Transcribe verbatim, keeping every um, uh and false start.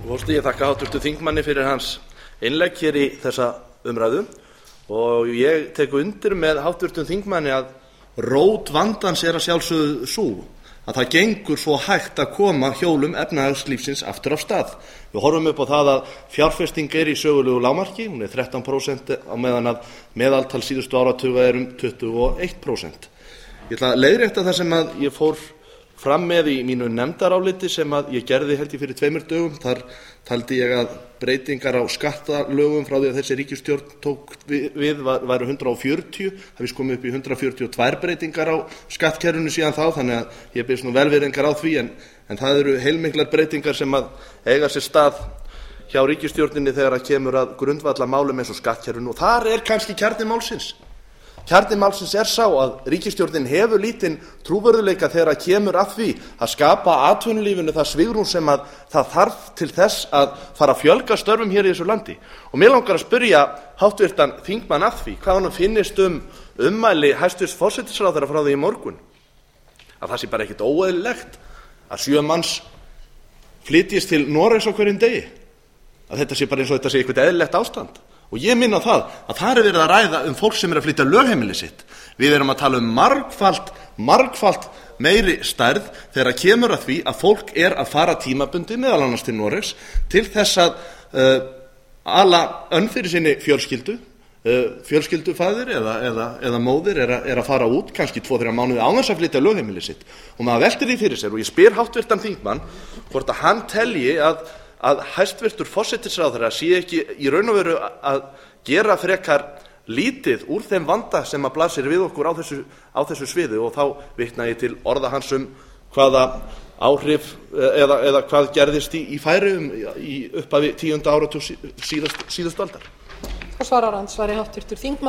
Forseti, ég þakka háttvirtum þingmanni fyrir hans innlegg hér í þessa umræðu og ég tek undir með háttvirtum þingmanni að rót vandans er að sjálfsögðu sú að það gengur svo hægt að koma hjólum efnahagslífsins aftur af stað. Við horfum upp á það að fjárfesting er í sögulegu lágmarki, hún er þrettán prósent á meðan að meðaltal síðustu áratuga er um tuttugu og eitt prósent. Ég ætla að leiðrétta það sem að ég fór fram með í mínu nefndaráliti sem að ég gerði held ég fyrir tveimur dögum. Þar taldi ég að breytingar á skattalögum frá því að þessi ríkisstjórn tók við væru hundrað og fjörutíu, það við komum upp í hundrað fjörutíu og tvær breytingar á skattkerfinu síðan þá, þannig að ég biðst nú velvirðingar á því, en, en það eru heilmiklar breytingar sem að eiga sér stað hjá ríkisstjórninni þegar að kemur að grundvallarmálum eins og skattkerfinu, og þar er kannski kjarni málsins. Kjarni málsins er sá að ríkisstjórnin hefur lítinn trúverðugleika þegar að kemur að því að skapa atvinnulífinu það svigrúm sem að það þarf til þess að fara að fjölga störfum hér í þessu landi. Og mér langar að spyrja háttvirtan þingmann að því hvað honum finnist um ummæli hæstvirts forsætisráðherra frá því í morgun, að það sé bara ekkit óeðlilegt að sjö manns flytjist til Noregs á hverjum degi, að þetta sé bara eins og þetta sé eitthvað eðlilegt ástand. Og ég minna á það að það er verið að ræða um fólk sem er að flytja lögheimili sitt. Við erum að tala um margfalt, margfalt meiri stærð þegar kemur að því að fólk er að fara tímabundi meðal annars til Noregs til þess að uh, ala önn fyrir sinni fjölskyldu, uh, fjölskyldufaðir eða, eða, eða móðir er, a, er að fara út kannski tvo þrjá mánuði án þess að flytja lögheimili sitt. Og maður veltir því fyrir sér og ég spyr háttvirtan þingmann hvort að hann telji að að hæstvirtur forsætisráðherra sé ekki í raun og veru að gera frekar lítið úr þeim vanda sem að blasir við okkur á þessu, á þessu sviði, og þá vitna ég til orða hans um hvaða áhrif eða, eða hvað gerðist í, í Færeyjum í upphafi tíunda áratug síðust, síðustu aldar. Og svarar andsvari háttvirtur þingmaður